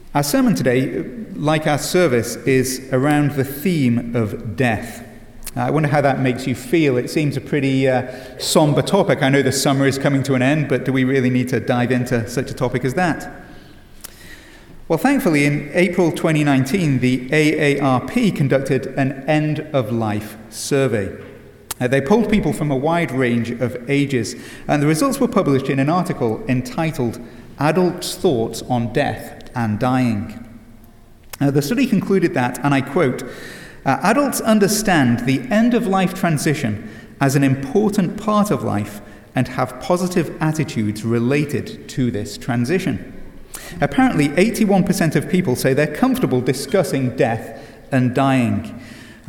Our sermon today, like our service, is around the theme of death. I wonder how that makes you feel. It seems a pretty somber topic. I know the summer is coming to an end, but do we really need to dive into such a topic as that? Well, thankfully, in April 2019, the AARP conducted an end-of-life survey. They polled people from a wide range of ages, and the results were published in an article entitled Adults' Thoughts on Death and Dying. The study concluded that, and I quote, adults understand the end-of-life transition as an important part of life and have positive attitudes related to this transition. Apparently, 81% of people say they're comfortable discussing death and dying.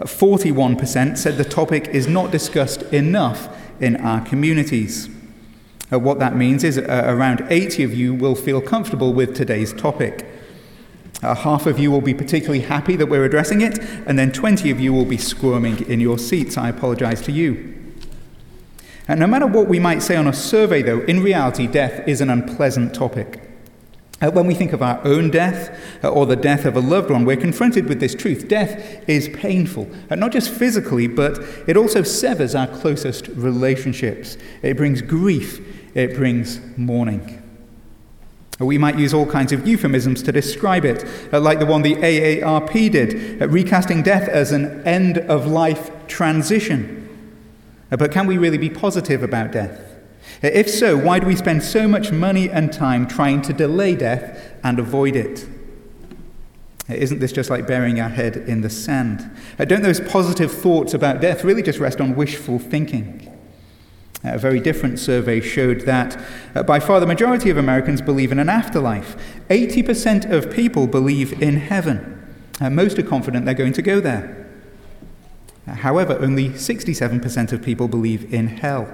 41% said the topic is not discussed enough in our communities. What that means is around 80 of you will feel comfortable with today's topic. Half of you will be particularly happy that we're addressing it, and then 20 of you will be squirming in your seats. I apologize to you. And no matter what we might say on a survey, though, in reality, death is an unpleasant topic. When we think of our own death or the death of a loved one, we're confronted with this truth. Death is painful, not just physically, but it also severs our closest relationships. It brings grief. It brings mourning. We might use all kinds of euphemisms to describe it, like the one the AARP did, recasting death as an end-of-life transition. But can we really be positive about death? If so, why do we spend so much money and time trying to delay death and avoid it? Isn't this just like burying our head in the sand? Don't those positive thoughts about death really just rest on wishful thinking? A very different survey showed that by far the majority of Americans believe in an afterlife. 80% of people believe in heaven. Most are confident they're going to go there. However, only 67% of people believe in hell.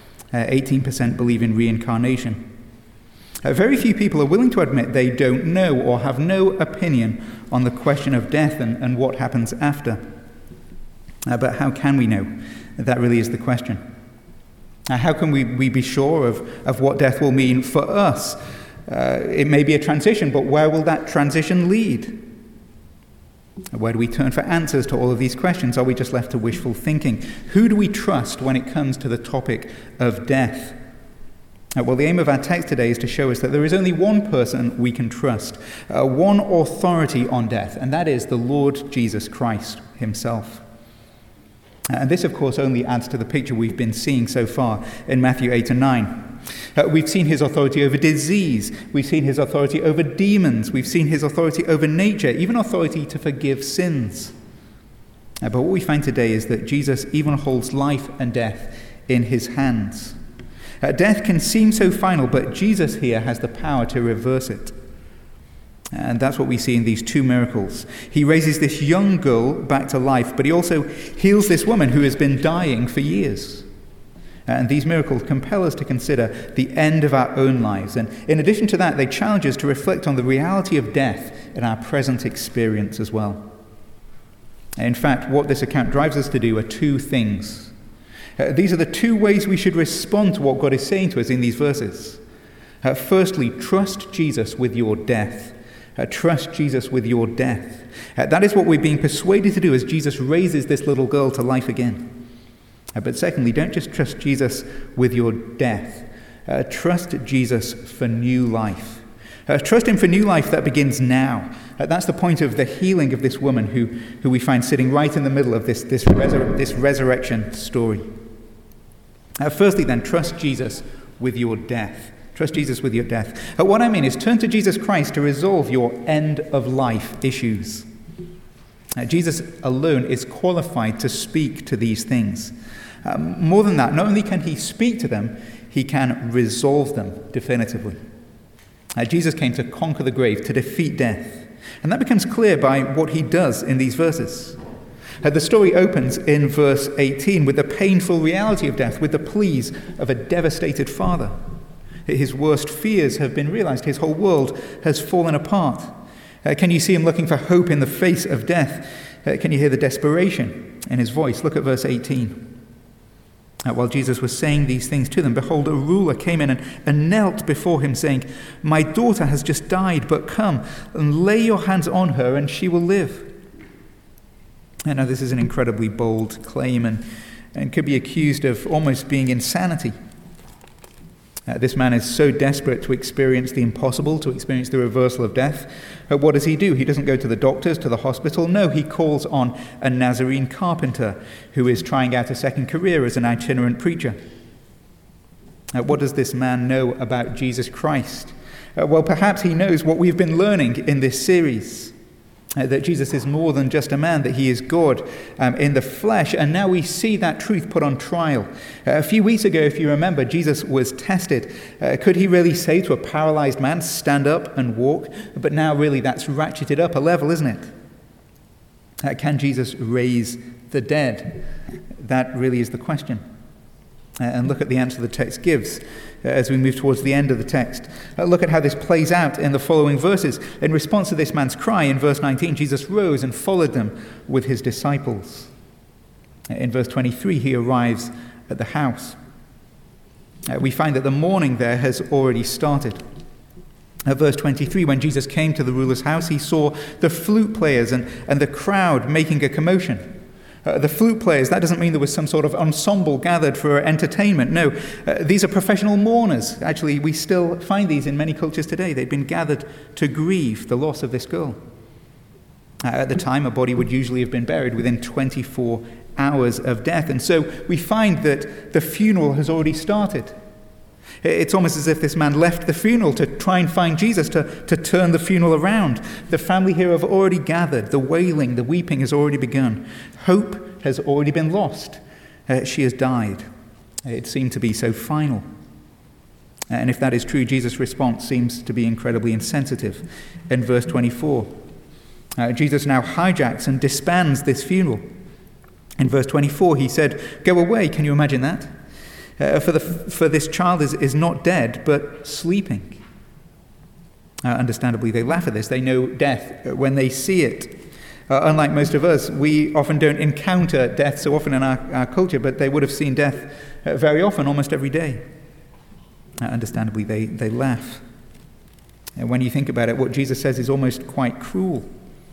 18% believe in reincarnation. Very few people are willing to admit they don't know or have no opinion on the question of death and what happens after. But how can we know? That really is the question. How can we be sure of what death will mean for us? It may be a transition, but where will that transition lead? Where do we turn for answers to all of these questions? Are we just left to wishful thinking? Who do we trust when it comes to the topic of death? Well, the aim of our text today is to show us that there is only one person we can trust, one authority on death, and that is the Lord Jesus Christ himself. And this, of course, only adds to the picture we've been seeing so far in Matthew 8 and 9. We've seen his authority over disease. We've seen his authority over demons. We've seen his authority over nature, even authority to forgive sins. But what we find today is that Jesus even holds life and death in his hands. Death can seem so final, but Jesus here has the power to reverse it. And that's what we see in these two miracles. He raises this young girl back to life, but he also heals this woman who has been dying for years. And these miracles compel us to consider the end of our own lives. And in addition to that, they challenge us to reflect on the reality of death in our present experience as well. In fact, what this account drives us to do are two things. These are the two ways we should respond to what God is saying to us in these verses. Firstly, trust Jesus with your death. Trust Jesus with your death. That is what we're being persuaded to do as Jesus raises this little girl to life again. But secondly, don't just trust Jesus with your death. Trust Jesus for new life. Trust him for new life that begins now. That's the point of the healing of this woman who we find sitting right in the middle of this resurrection story. Firstly then, trust Jesus with your death. Trust Jesus with your death. What I mean is turn to Jesus Christ to resolve your end-of-life issues. Jesus alone is qualified to speak to these things. More than that, not only can he speak to them, he can resolve them definitively. Jesus came to conquer the grave, to defeat death. And that becomes clear by what he does in these verses. The story opens in verse 18 with the painful reality of death, with the pleas of a devastated father. His worst fears have been realized. His whole world has fallen apart. Can you see him looking for hope in the face of death? Can you hear the desperation in his voice? Look at verse 18. While Jesus was saying these things to them, behold, a ruler came in and knelt before him, saying, "My daughter has just died, but come and lay your hands on her, and she will live." And now this is an incredibly bold claim and could be accused of almost being insanity. This man is so desperate to experience the impossible, to experience the reversal of death. What does he do? He doesn't go to the doctors, to the hospital. No, he calls on a Nazarene carpenter who is trying out a second career as an itinerant preacher. What does this man know about Jesus Christ? Well, perhaps he knows what we've been learning in this series. That Jesus is more than just a man, that he is God in the flesh. And now we see that truth put on trial. A few weeks ago, if you remember, Jesus was tested. Could he really say to a paralyzed man, "Stand up and walk"? But now really that's ratcheted up a level, isn't it? Can Jesus raise the dead? That really is the question. And look at the answer the text gives as we move towards the end of the text. Look at how this plays out in the following verses. In response to this man's cry, in verse 19, Jesus rose and followed them with his disciples. In verse 23, he arrives at the house. We find that the mourning there has already started. At verse 23, when Jesus came to the ruler's house, he saw the flute players and the crowd making a commotion. The flute players, that doesn't mean there was some sort of ensemble gathered for entertainment. No, these are professional mourners. Actually, we still find these in many cultures today. They've been gathered to grieve the loss of this girl. At the time, a body would usually have been buried within 24 hours of death. And so we find that the funeral has already started. It's almost as if this man left the funeral to try and find Jesus, to turn the funeral around. The family here have already gathered. The wailing, the weeping has already begun. Hope has already been lost. She has died. It seemed to be so final. And if that is true, Jesus' response seems to be incredibly insensitive. In verse 24, Jesus now hijacks and disbands this funeral. In verse 24, he said, "Go away." Can you imagine that? For this child is not dead, but sleeping. Understandably, they laugh at this. They know death when they see it. Unlike most of us, we often don't encounter death so often in our culture, but they would have seen death very often, almost every day. Understandably, they laugh. And when you think about it, what Jesus says is almost quite cruel.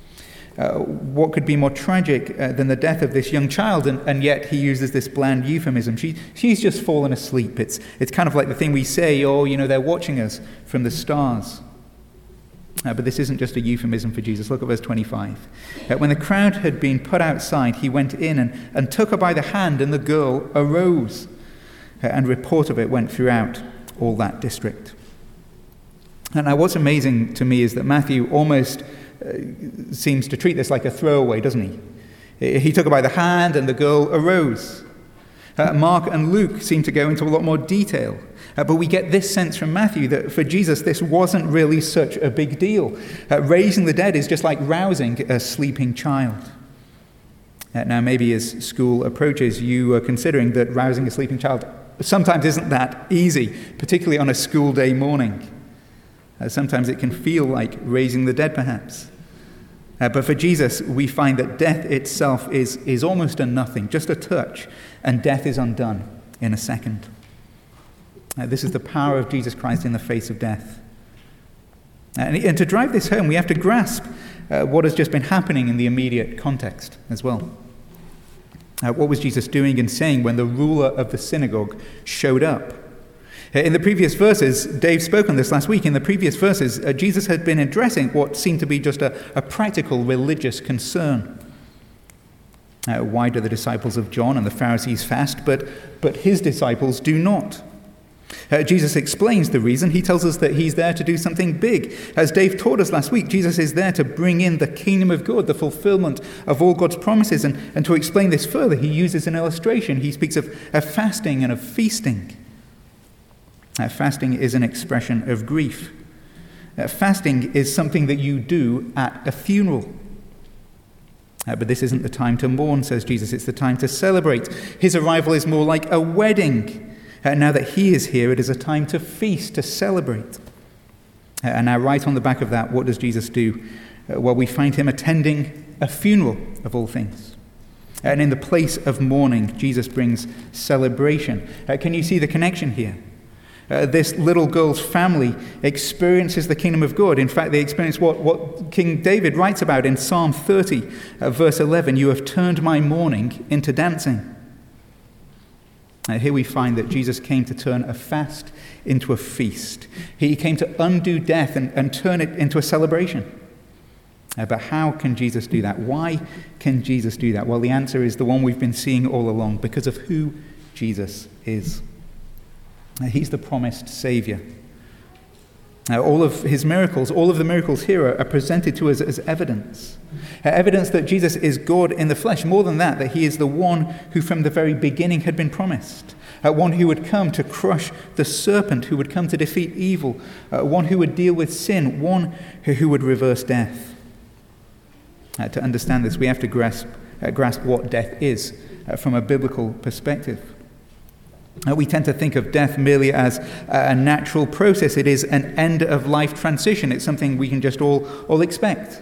What could be more tragic than the death of this young child? And yet he uses this bland euphemism. She's just fallen asleep. It's kind of like the thing we say, "Oh, they're watching us from the stars." But this isn't just a euphemism for Jesus. Look at verse 25. When the crowd had been put outside, he went in and took her by the hand, and the girl arose. And report of it went throughout all that district. And now what's amazing to me is that Matthew almost seems to treat this like a throwaway, doesn't he? He took her by the hand and the girl arose. Mark and Luke seem to go into a lot more detail. But we get this sense from Matthew that for Jesus this wasn't really such a big deal. Raising the dead is just like rousing a sleeping child. Now maybe as school approaches, you are considering that rousing a sleeping child sometimes isn't that easy, particularly on a school day morning. Sometimes it can feel like raising the dead, perhaps. But for Jesus, we find that death itself is almost a nothing, just a touch, and death is undone in a second. This is the power of Jesus Christ in the face of death. And to drive this home, we have to grasp what has just been happening in the immediate context as well. What was Jesus doing and saying when the ruler of the synagogue showed up? In the previous verses, Dave spoke on this last week, in the previous verses, Jesus had been addressing what seemed to be just a practical religious concern. Why do the disciples of John and the Pharisees fast, but his disciples do not? Jesus explains the reason. He tells us that he's there to do something big. As Dave taught us last week, Jesus is there to bring in the kingdom of God, the fulfillment of all God's promises. And to explain this further, he uses an illustration. He speaks of fasting and of feasting. Fasting is an expression of grief. Fasting is something that you do at a funeral. But this isn't the time to mourn, says Jesus. It's the time to celebrate. His arrival is more like a wedding. Now that he is here, it is a time to feast, to celebrate. And now right on the back of that, what does Jesus do? Well, we find him attending a funeral, of all things. And in the place of mourning, Jesus brings celebration. Can you see the connection here? This little girl's family experiences the kingdom of God. In fact, they experience what King David writes about in Psalm 30, verse 11. You have turned my mourning into dancing. Here we find that Jesus came to turn a fast into a feast. He came to undo death and turn it into a celebration. But how can Jesus do that? Why can Jesus do that? Well, the answer is the one we've been seeing all along, because of who Jesus is. He's the promised Savior. All of his miracles, all of the miracles here are presented to us as evidence. Evidence that Jesus is God in the flesh. More than that, that he is the one who from the very beginning had been promised. One who would come to crush the serpent, who would come to defeat evil. One who would deal with sin. One who would reverse death. To understand this, we have to grasp what death is from a biblical perspective. We tend to think of death merely as a natural process. It is an end-of-life transition. It's something we can just all expect.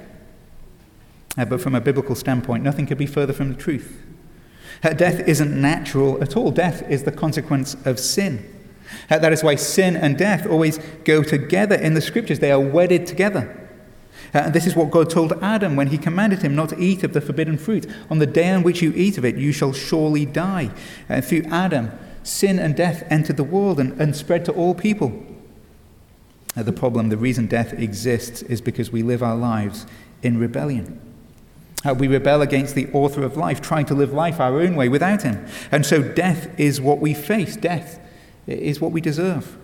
But from a biblical standpoint, nothing could be further from the truth. Death isn't natural at all. Death is the consequence of sin. That is why sin and death always go together in the Scriptures. They are wedded together. This is what God told Adam when he commanded him not to eat of the forbidden fruit. On the day on which you eat of it, you shall surely die. Through Adam, sin and death entered the world and spread to all people. The problem, the reason death exists, is because we live our lives in rebellion. We rebel against the author of life, trying to live life our own way without him. And so death is what we face. Death is what we deserve.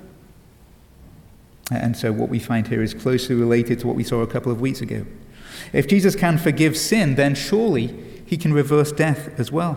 And so what we find here is closely related to what we saw a couple of weeks ago. If Jesus can forgive sin, then surely he can reverse death as well.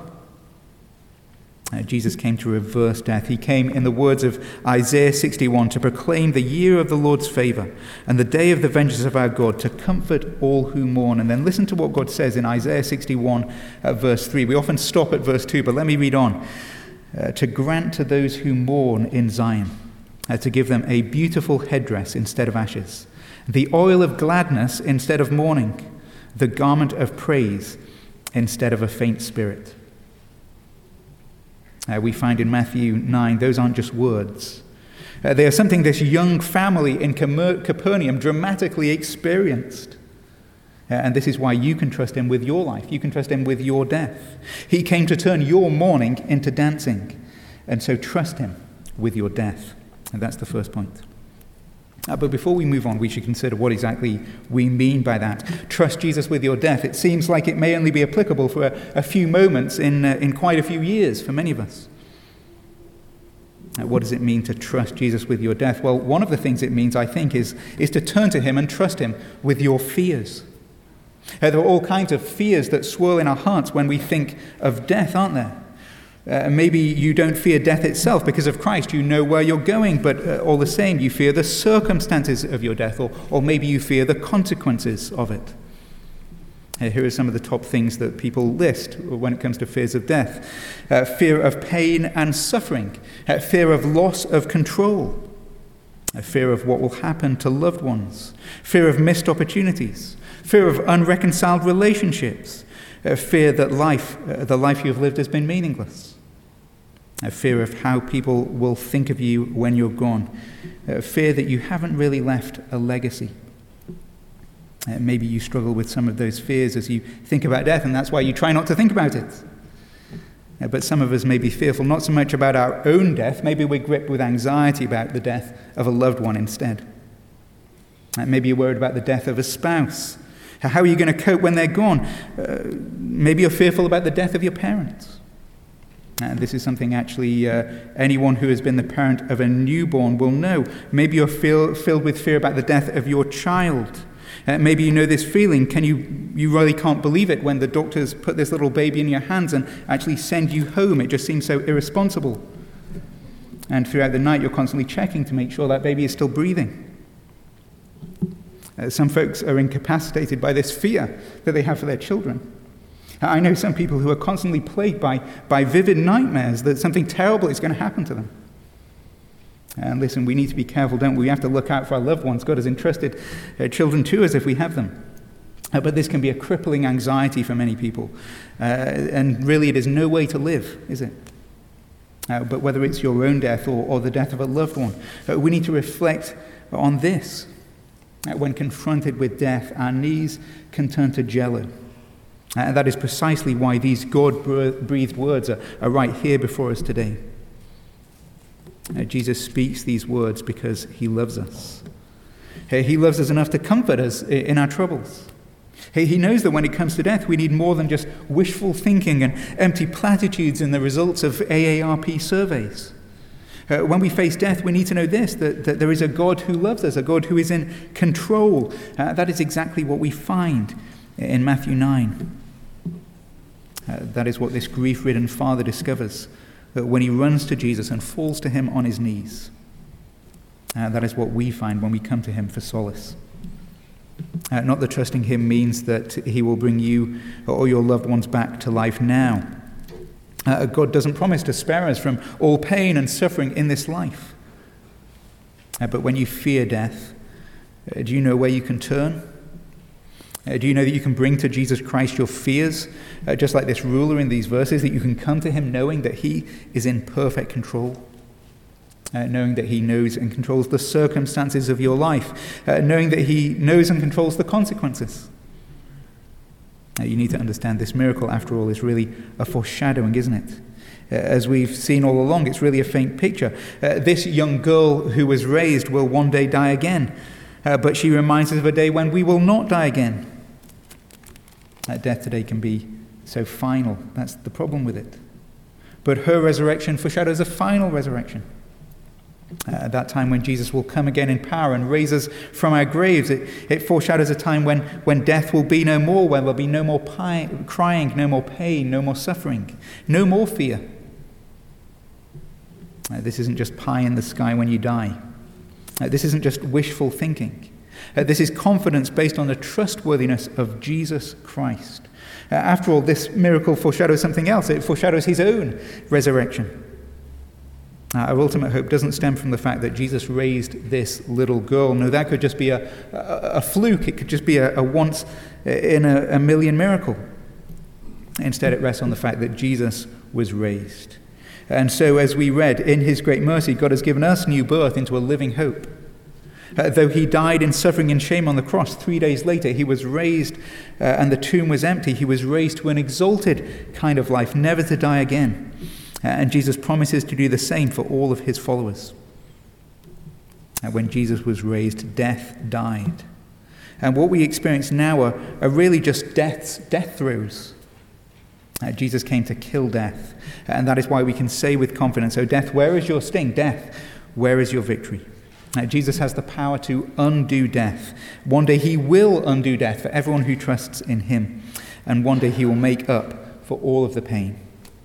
Jesus came to reverse death. He came, in the words of Isaiah 61, to proclaim the year of the Lord's favor and the day of the vengeance of our God, to comfort all who mourn. And then listen to what God says in Isaiah 61, verse 3. We often stop at verse 2, but let me read on. To grant to those who mourn in Zion, to give them a beautiful headdress instead of ashes, the oil of gladness instead of mourning, the garment of praise instead of a faint spirit. We find in Matthew 9, those aren't just words. They are something this young family in Capernaum dramatically experienced. And this is why you can trust him with your life. You can trust him with your death. He came to turn your mourning into dancing. And so trust him with your death. And that's the first point. But before we move on, we should consider what exactly we mean by that. Trust Jesus with your death. It seems like it may only be applicable for a few moments in quite a few years for many of us. What does it mean to trust Jesus with your death? Well, one of the things it means, I think, is to turn to him and trust him with your fears. There are all kinds of fears that swirl in our hearts when we think of death, aren't there? Maybe you don't fear death itself because of Christ. You know where you're going, but all the same, you fear the circumstances of your death, or maybe you fear the consequences of it. Here are some of the top things that people list when it comes to fears of death. Fear of pain and suffering. Fear of loss of control. Fear of what will happen to loved ones. Fear of missed opportunities. Fear of unreconciled relationships. Fear that the life you have lived has been meaningless. A fear of how people will think of you when you're gone. A fear that you haven't really left a legacy. Maybe you struggle with some of those fears as you think about death, and that's why you try not to think about it. But some of us may be fearful not so much about our own death. Maybe we're gripped with anxiety about the death of a loved one instead. Maybe you're worried about the death of a spouse. How are you going to cope when they're gone? Maybe you're fearful about the death of your parents. This is something actually anyone who has been the parent of a newborn will know. Maybe you're filled with fear about the death of your child. Maybe you know this feeling. You really can't believe it when the doctors put this little baby in your hands and actually send you home. It just seems so irresponsible. And throughout the night, you're constantly checking to make sure that baby is still breathing. Some folks are incapacitated by this fear that they have for their children. I know some people who are constantly plagued by vivid nightmares that something terrible is going to happen to them. And listen, we need to be careful, don't we? We have to look out for our loved ones. God has entrusted children to us if we have them. But this can be a crippling anxiety for many people. And really it is no way to live, is it? But whether it's your own death or the death of a loved one, we need to reflect on this. When confronted with death, our knees can turn to jello. And that is precisely why these God-breathed words are right here before us today. Jesus speaks these words because he loves us. He loves us enough to comfort us in our troubles. He knows that when it comes to death, we need more than just wishful thinking and empty platitudes in the results of AARP surveys. When we face death, we need to know this, that there is a God who loves us, a God who is in control. That is exactly what we find in Matthew 9. That is what this grief-ridden father discovers when he runs to Jesus and falls to him on his knees. That is what we find when we come to him for solace. Not that trusting him means that he will bring you or your loved ones back to life now. God doesn't promise to spare us from all pain and suffering in this life. But when you fear death, do you know where you can turn? Do you know that you can bring to Jesus Christ your fears, just like this ruler in these verses, that you can come to him knowing that he is in perfect control? Knowing that he knows and controls the circumstances of your life, knowing that he knows and controls the consequences. You need to understand this miracle, after all, is really a foreshadowing, isn't it? As we've seen all along, it's really a faint picture. This young girl who was raised will one day die again, but she reminds us of a day when we will not die again. Death today can be so final. That's the problem with it. But her resurrection foreshadows a final resurrection. At that time when Jesus will come again in power and raise us from our graves, it foreshadows a time when death will be no more, when there will be no more crying, no more pain, no more suffering, no more fear. This isn't just pie in the sky when you die. This isn't just wishful thinking. This is confidence based on the trustworthiness of Jesus Christ. After all, this miracle foreshadows something else. It foreshadows his own resurrection. Our ultimate hope doesn't stem from the fact that Jesus raised this little girl. No, that could just be a fluke. It could just be a once in a million miracle. Instead, it rests on the fact that Jesus was raised. And so, as we read, in his great mercy, God has given us new birth into a living hope. Though he died in suffering and shame on the cross, 3 days later he was raised and the tomb was empty. He was raised to an exalted kind of life, never to die again. And Jesus promises to do the same for all of his followers. When Jesus was raised, death died. And what we experience now are really just death throes. Jesus came to kill death. And that is why we can say with confidence, "O death, where is your sting? Death, where is your victory?" Jesus has the power to undo death. One day he will undo death for everyone who trusts in him. And one day he will make up for all of the pain.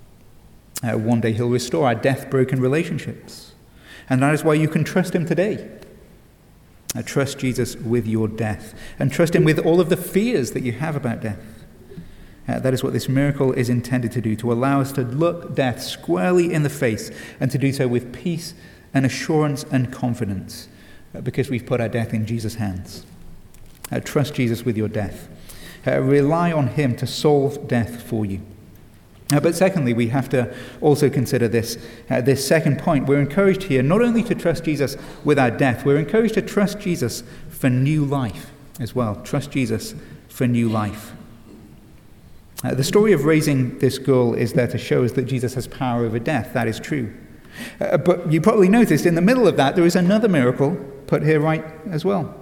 One day he'll restore our death-broken relationships. And that is why you can trust him today. Trust Jesus with your death. And trust him with all of the fears that you have about death. That is what this miracle is intended to do, to allow us to look death squarely in the face and to do so with peace and assurance and confidence, because we've put our death in Jesus' hands. Trust Jesus with your death. Rely on him to solve death for you. But secondly, we have to also consider this second point. We're encouraged here not only to trust Jesus with our death, we're encouraged to trust Jesus for new life as well. Trust Jesus for new life. The story of raising this girl is there to show us that Jesus has power over death. That is true. But you probably noticed in the middle of that there is another miracle put here right as well.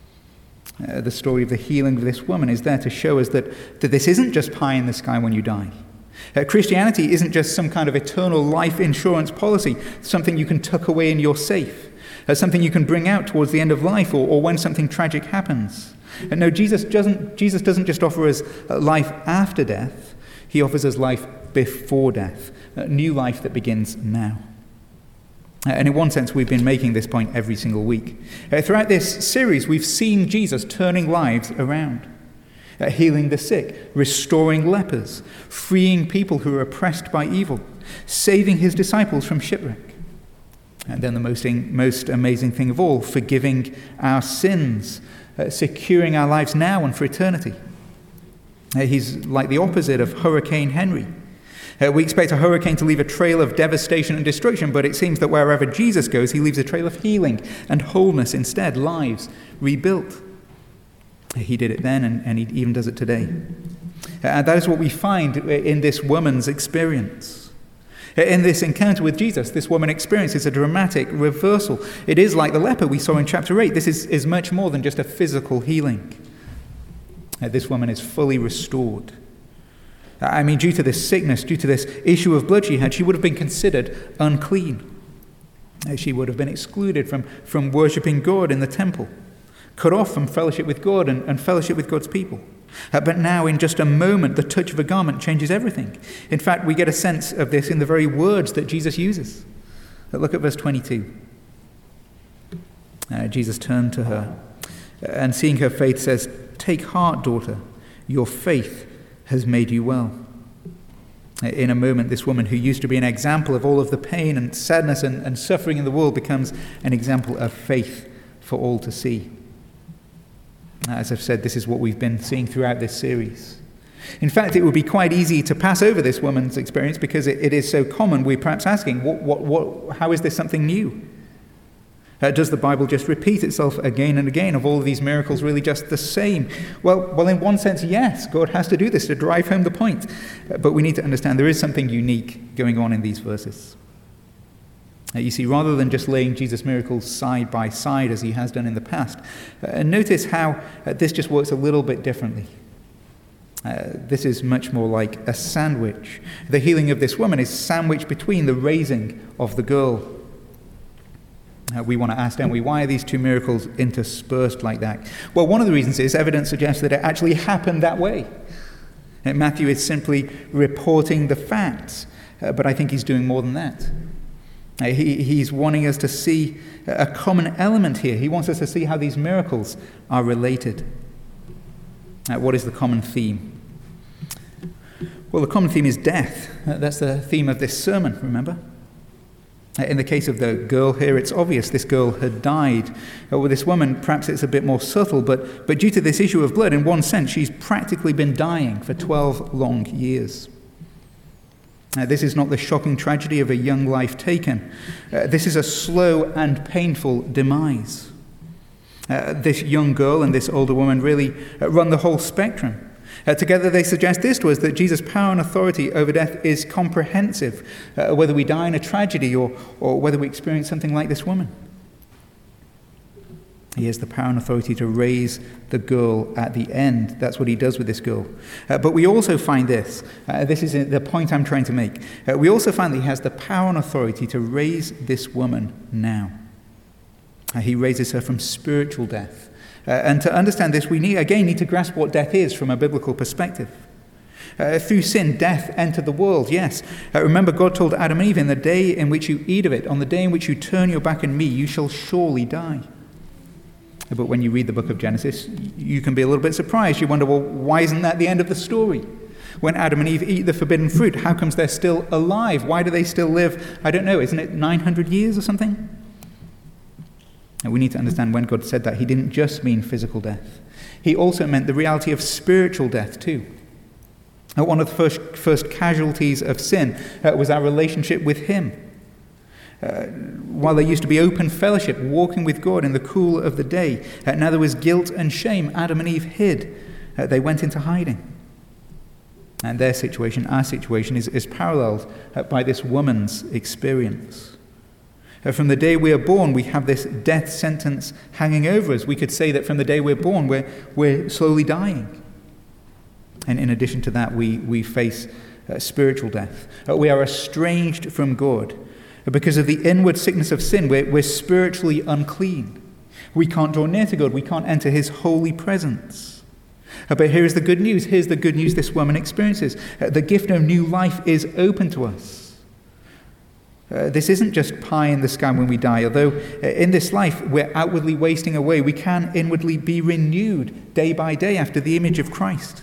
The story of the healing of this woman is there to show us that this isn't just pie in the sky when you die. Christianity isn't just some kind of eternal life insurance policy, something you can tuck away in your safe, something you can bring out towards the end of life or when something tragic happens. And no, Jesus doesn't just offer us life after death. He offers us life before death, a new life that begins now. And in one sense, we've been making this point every single week. Throughout this series, we've seen Jesus turning lives around, healing the sick, restoring lepers, freeing people who are oppressed by evil, saving his disciples from shipwreck. And then the most amazing thing of all, forgiving our sins, securing our lives now and for eternity. He's like the opposite of Hurricane Henry. We expect a hurricane to leave a trail of devastation and destruction, but it seems that wherever Jesus goes, he leaves a trail of healing and wholeness instead, lives rebuilt. He did it then, and he even does it today. And that is what we find in this woman's experience. In this encounter with Jesus, this woman experiences a dramatic reversal. It is like the leper we saw in chapter 8. This is much more than just a physical healing. This woman is fully restored. Due to this sickness, due to this issue of blood she had, she would have been considered unclean. She would have been excluded from worshipping God in the temple, cut off from fellowship with God and fellowship with God's people. But now, in just a moment, the touch of a garment changes everything. In fact, we get a sense of this in the very words that Jesus uses. Look at verse 22. Jesus turned to her, and seeing her faith says, "Take heart, daughter, your faith has made you well." In a moment, this woman who used to be an example of all of the pain and sadness and suffering in the world becomes an example of faith for all to see. As I've said, this is what we've been seeing throughout this series. In fact, it would be quite easy to pass over this woman's experience because it is so common. We're perhaps asking, how is this something new? Does the Bible just repeat itself again and again? Of all of these miracles really just the same? Well, in one sense, yes, God has to do this to drive home the point. But we need to understand there is something unique going on in these verses. You see, rather than just laying Jesus' miracles side by side as he has done in the past, notice how this just works a little bit differently. This is much more like a sandwich. The healing of this woman is sandwiched between the raising of the girl. We want to ask, don't we, why are these two miracles interspersed like that? Well, one of the reasons is evidence suggests that it actually happened that way. Matthew is simply reporting the facts, but I think he's doing more than that. He's wanting us to see a common element here. He wants us to see how these miracles are related. What is the common theme? Well, the common theme is death. That's the theme of this sermon, remember? In the case of the girl here, it's obvious this girl had died. With this woman, perhaps it's a bit more subtle, but due to this issue of blood, in one sense, she's practically been dying for 12 long years. This is not the shocking tragedy of a young life taken. This is a slow and painful demise. This young girl and this older woman really run the whole spectrum. Together they suggest this to us, that Jesus' power and authority over death is comprehensive, whether we die in a tragedy or whether we experience something like this woman. He has the power and authority to raise the girl at the end. That's what he does with this girl. But we also find this. This is the point I'm trying to make. We also find that he has the power and authority to raise this woman now. He raises her from spiritual death. And to understand this, we need to grasp what death is from a biblical perspective. Through sin, death entered the world, yes. Remember, God told Adam and Eve, in the day in which you eat of it, on the day in which you turn your back on me, you shall surely die. But when you read the book of Genesis, you can be a little bit surprised. You wonder, well, why isn't that the end of the story? When Adam and Eve eat the forbidden fruit, how comes they're still alive? Why do they still live? I don't know, isn't it 900 years or something? And we need to understand when God said that, he didn't just mean physical death. He also meant the reality of spiritual death too. One of the first casualties of sin was our relationship with him. While there used to be open fellowship, walking with God in the cool of the day, now there was guilt and shame. Adam and Eve hid. They went into hiding. And their situation, our situation, is paralleled by this woman's experience. From the day we are born, we have this death sentence hanging over us. We could say that from the day we're born, we're slowly dying. And in addition to that, we face spiritual death. We are estranged from God. Because of the inward sickness of sin, we're spiritually unclean. We can't draw near to God. We can't enter his holy presence. But here is the good news. Here's the good news this woman experiences. The gift of new life is open to us. This isn't just pie in the sky when we die. Although in this life we're outwardly wasting away, we can inwardly be renewed day by day after the image of Christ.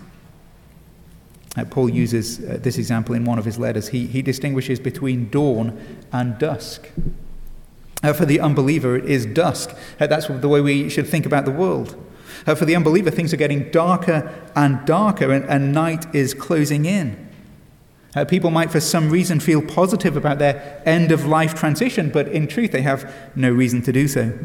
Paul uses this example in one of his letters. He distinguishes between dawn and dusk. For the unbeliever, it is dusk. That's the way we should think about the world. For the unbeliever, things are getting darker and darker, and night is closing in. People might, for some reason, feel positive about their end-of-life transition, but in truth, they have no reason to do so.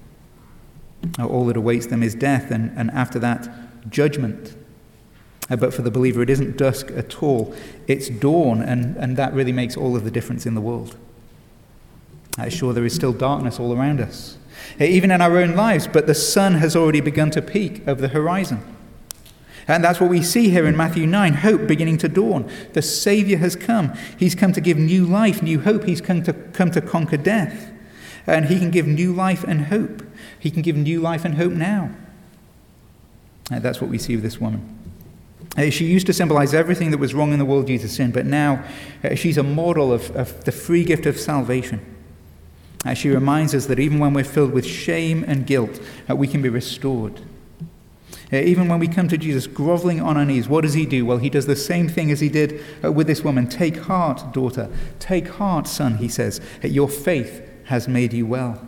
All that awaits them is death, and after that, judgment. But for the believer, it isn't dusk at all. It's dawn, and that really makes all of the difference in the world. Sure, there is still darkness all around us, even in our own lives, but the sun has already begun to peak over the horizon. And that's what we see here in Matthew 9, hope beginning to dawn. The Savior has come. He's come to give new life, new hope. He's come to conquer death. And he can give new life and hope. He can give new life and hope now. And that's what we see with this woman. She used to symbolize everything that was wrong in the world due to sin, but now she's a model of the free gift of salvation. She reminds us that even when we're filled with shame and guilt, we can be restored. Even when we come to Jesus groveling on our knees, what does he do? Well, he does the same thing as he did with this woman. Take heart, daughter. Take heart, son, he says. Your faith has made you well.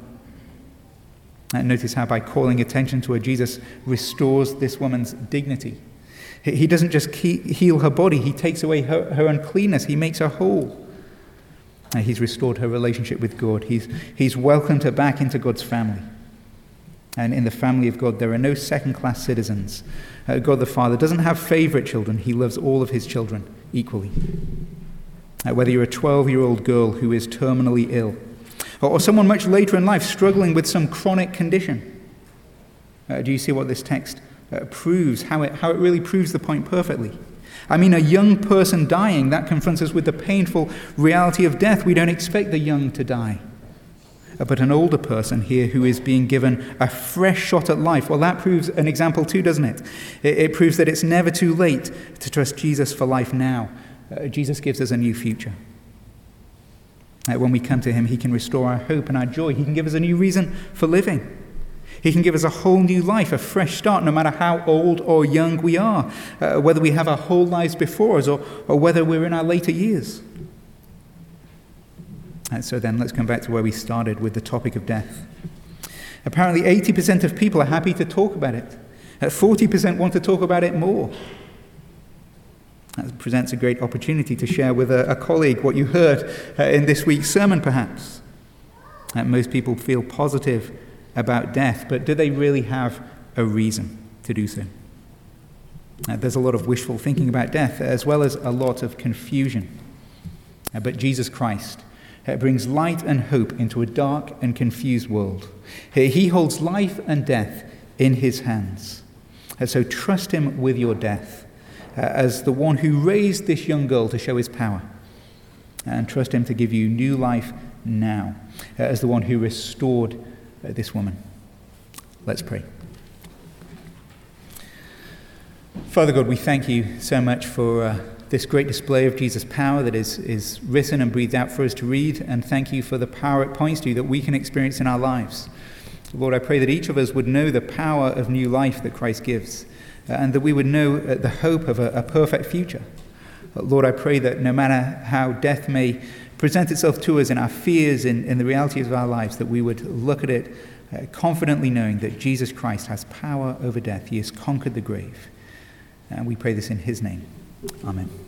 And notice how by calling attention to her, Jesus restores this woman's dignity. He doesn't just heal her body. He takes away her uncleanness. He makes her whole. He's restored her relationship with God. He's welcomed her back into God's family. And in the family of God, there are no second-class citizens. God the Father doesn't have favorite children. He loves all of his children equally. Whether you're a 12-year-old girl who is terminally ill, or someone much later in life struggling with some chronic condition, do you see what this text proves, how it really proves the point perfectly? I mean, a young person dying, that confronts us with the painful reality of death. We don't expect the young to die. But an older person here who is being given a fresh shot at life, well, that proves an example too, doesn't it? It proves that it's never too late to trust Jesus for life now. Jesus gives us a new future. When we come to him, he can restore our hope and our joy. He can give us a new reason for living. He can give us a whole new life, a fresh start, no matter how old or young we are, whether we have our whole lives before us or whether we're in our later years. And so then let's come back to where we started with the topic of death. Apparently 80% of people are happy to talk about it. 40% want to talk about it more. That presents a great opportunity to share with a colleague what you heard in this week's sermon, perhaps. Most people feel positive about death, but do they really have a reason to do so? There's a lot of wishful thinking about death, as well as a lot of confusion. But Jesus Christ brings light and hope into a dark and confused world. He holds life and death in his hands. So trust him with your death as the one who raised this young girl to show his power. And trust him to give you new life now as the one who restored this woman. Let's pray. Father God, we thank you so much for this great display of Jesus' power that is written and breathed out for us to read, and thank you for the power it points to that we can experience in our lives. Lord, I pray that each of us would know the power of new life that Christ gives, and that we would know the hope of a perfect future. Lord, I pray that no matter how death may present itself to us in our fears, in the realities of our lives, that we would look at it confidently knowing that Jesus Christ has power over death. He has conquered the grave. And we pray this in his name. Amen.